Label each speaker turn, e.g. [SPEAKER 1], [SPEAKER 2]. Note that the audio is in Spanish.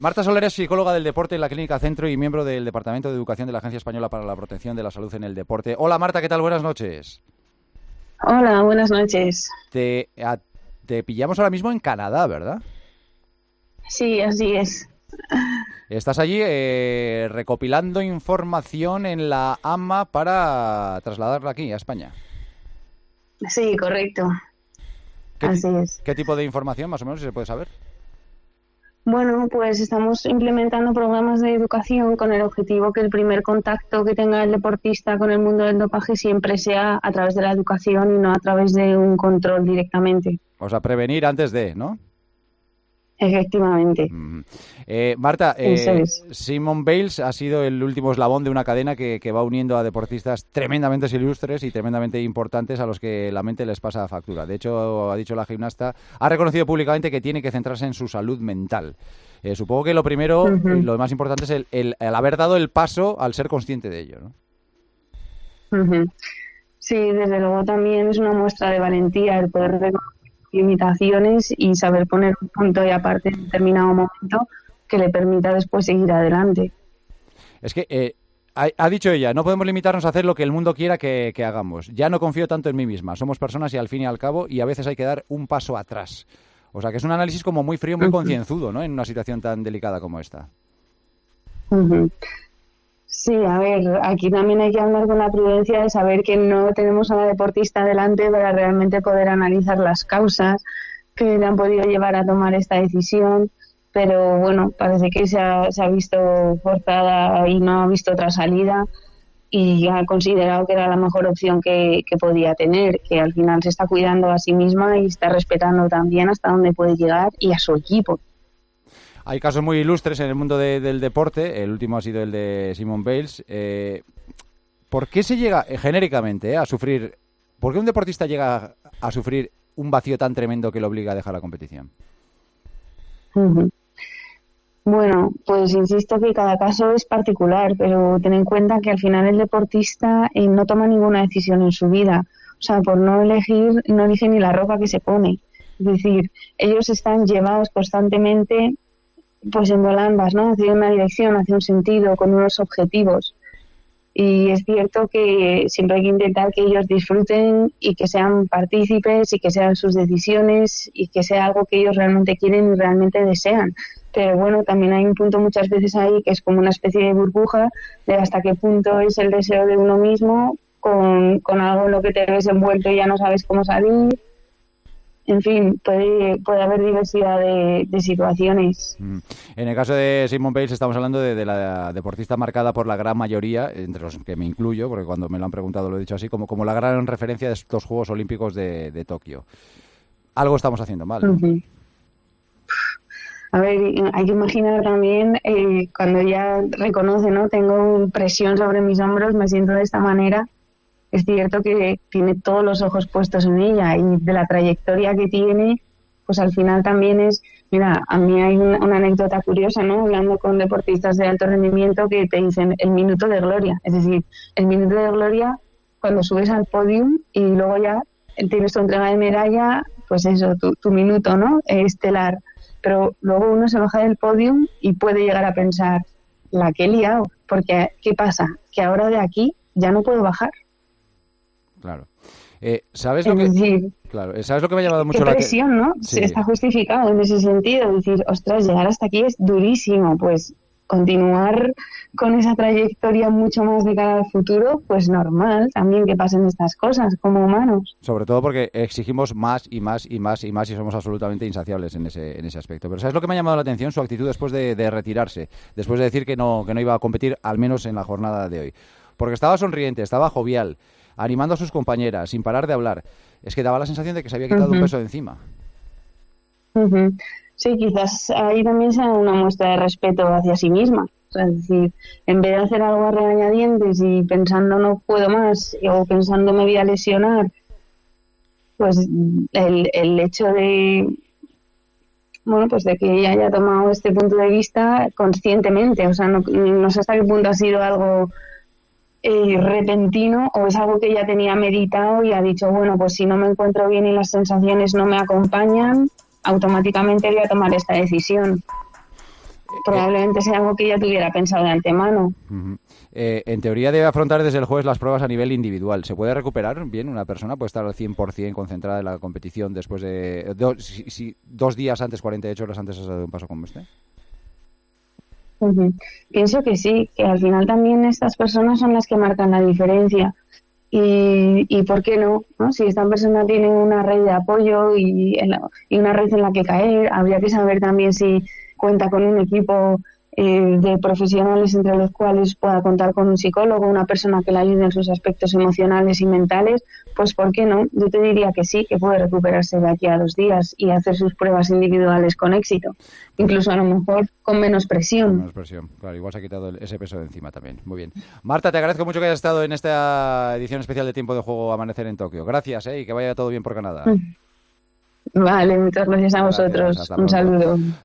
[SPEAKER 1] Marta Soler es psicóloga del deporte en la Clínica Centro y miembro del Departamento de Educación de la Agencia Española para la Protección de la Salud en el Deporte. Hola Marta, ¿qué tal? Buenas noches.
[SPEAKER 2] Hola, buenas noches.
[SPEAKER 1] Te pillamos ahora mismo en Canadá, ¿verdad?
[SPEAKER 2] Sí, así es.
[SPEAKER 1] Estás allí recopilando información en la AMA para trasladarla aquí, a España.
[SPEAKER 2] Sí, correcto. Así es.
[SPEAKER 1] ¿Qué tipo de información, más o menos, si se puede saber?
[SPEAKER 2] Bueno, pues estamos implementando programas de educación con el objetivo que el primer contacto que tenga el deportista con el mundo del dopaje siempre sea a través de la educación y no a través de un control directamente.
[SPEAKER 1] O sea, prevenir antes de, ¿no?
[SPEAKER 2] Efectivamente.
[SPEAKER 1] Marta,
[SPEAKER 2] Eso es.
[SPEAKER 1] Simone Biles ha sido el último eslabón de una cadena que va uniendo a deportistas tremendamente ilustres y tremendamente importantes a los que la mente les pasa factura. De hecho, ha dicho la gimnasta, ha reconocido públicamente que tiene que centrarse en su salud mental. Supongo que lo primero y lo más importante es el haber dado el paso al ser consciente de ello, ¿no?
[SPEAKER 2] Sí, desde luego también es una muestra de valentía el poder reconocer limitaciones y saber poner un punto y aparte en determinado momento que le permita después seguir adelante.
[SPEAKER 1] Es que ha dicho ella, no podemos limitarnos a hacer lo que el mundo quiera que hagamos. Ya no confío tanto en mí misma. Somos personas y al fin y al cabo, y a veces hay que dar un paso atrás. O sea que es un análisis como muy frío, muy concienzudo, ¿no? En una situación tan delicada como esta.
[SPEAKER 2] Sí, a ver, aquí también hay que andar con la prudencia de saber que no tenemos a la deportista delante para realmente poder analizar las causas que le han podido llevar a tomar esta decisión, pero bueno, parece que se ha visto forzada y no ha visto otra salida y ha considerado que era la mejor opción que podía tener, que al final se está cuidando a sí misma y está respetando también hasta dónde puede llegar y a su equipo.
[SPEAKER 1] Hay casos muy ilustres en el mundo del deporte. El último ha sido el de Simone Biles. ¿Por qué se llega genéricamente a sufrir? ¿Por qué un deportista llega a sufrir un vacío tan tremendo que lo obliga a dejar la competición?
[SPEAKER 2] Bueno, pues insisto que cada caso es particular, pero ten en cuenta que al final el deportista no toma ninguna decisión en su vida. O sea, por no elegir, no elige ni la ropa que se pone. Es decir, ellos están llevados constantemente pues en volandas, ¿no? Hacia una dirección, hacia un sentido, con unos objetivos. Y es cierto que siempre hay que intentar que ellos disfruten y que sean partícipes y que sean sus decisiones y que sea algo que ellos realmente quieren y realmente desean. Pero bueno, también hay un punto muchas veces ahí que es como una especie de burbuja de hasta qué punto es el deseo de uno mismo con algo en lo que te ves envuelto y ya no sabes cómo salir. En fin, puede haber diversidad de situaciones.
[SPEAKER 1] En el caso de Simone Biles estamos hablando de la deportista marcada por la gran mayoría, entre los que me incluyo, porque cuando me lo han preguntado lo he dicho así, como la gran referencia de estos Juegos Olímpicos de Tokio. Algo estamos haciendo mal, ¿no?
[SPEAKER 2] A ver, hay que imaginar también cuando ya reconoce, ¿no? Tengo presión sobre mis hombros, me siento de esta manera. Es cierto que tiene todos los ojos puestos en ella y de la trayectoria que tiene, pues al final también es... Mira, a mí hay una anécdota curiosa, ¿no? Hablando con deportistas de alto rendimiento que te dicen el minuto de gloria. Es decir, el minuto de gloria cuando subes al podium y luego ya tienes tu entrega de medalla, pues eso, tu minuto, ¿no? Estelar. Pero luego uno se baja del podium y puede llegar a pensar, la que he liado, porque ¿qué pasa? Que ahora de aquí ya no puedo bajar.
[SPEAKER 1] Claro. ¿Sabes lo que me ha llamado mucho la atención?
[SPEAKER 2] Qué presión, ¿no?
[SPEAKER 1] Sí.
[SPEAKER 2] Está justificado en ese sentido. Decir, ostras, llegar hasta aquí es durísimo. Pues continuar con esa trayectoria mucho más de cara al futuro, pues normal también que pasen estas cosas como humanos.
[SPEAKER 1] Sobre todo porque exigimos más y más y más y más y somos absolutamente insaciables en ese aspecto. Pero ¿sabes lo que me ha llamado la atención? Su actitud después de retirarse, después de decir que no iba a competir, al menos en la jornada de hoy. Porque estaba sonriente, estaba jovial, animando a sus compañeras, sin parar de hablar. Es que daba la sensación de que se había quitado un peso de encima.
[SPEAKER 2] Sí, quizás ahí también sea una muestra de respeto hacia sí misma. O sea, es decir, en vez de hacer algo a regañadientes y pensando no puedo más o pensando me voy a lesionar, pues el hecho de, bueno, pues de que ella haya tomado este punto de vista conscientemente. O sea, no sé hasta qué punto ha sido algo repentino o es algo que ella tenía meditado y ha dicho, bueno, pues si no me encuentro bien y las sensaciones no me acompañan, automáticamente voy a tomar esta decisión. probablemente sea algo que ya tuviera pensado de antemano.
[SPEAKER 1] En teoría debe afrontar desde el jueves las pruebas a nivel individual. ¿Se puede recuperar bien una persona? ¿Puede estar al 100% concentrada en la competición después de 2 días antes, 48 horas antes has dado un paso como este?
[SPEAKER 2] Pienso que sí, que al final también estas personas son las que marcan la diferencia. Y ¿por qué no? Si esta persona tiene una red de apoyo y una red en la que caer, habría que saber también si cuenta con un equipo de profesionales entre los cuales pueda contar con un psicólogo, una persona que le ayude en sus aspectos emocionales y mentales. Pues ¿por qué no? Yo te diría que sí, que puede recuperarse de aquí a 2 días y hacer sus pruebas individuales con éxito, incluso a lo mejor con menos presión.
[SPEAKER 1] Con menos presión, claro, igual se ha quitado ese peso de encima también. Muy bien. Marta, te agradezco mucho que hayas estado en esta edición especial de Tiempo de Juego Amanecer en Tokio. Gracias, y que vaya todo bien por Canadá.
[SPEAKER 2] Vale, muchas gracias a vosotros. Un saludo.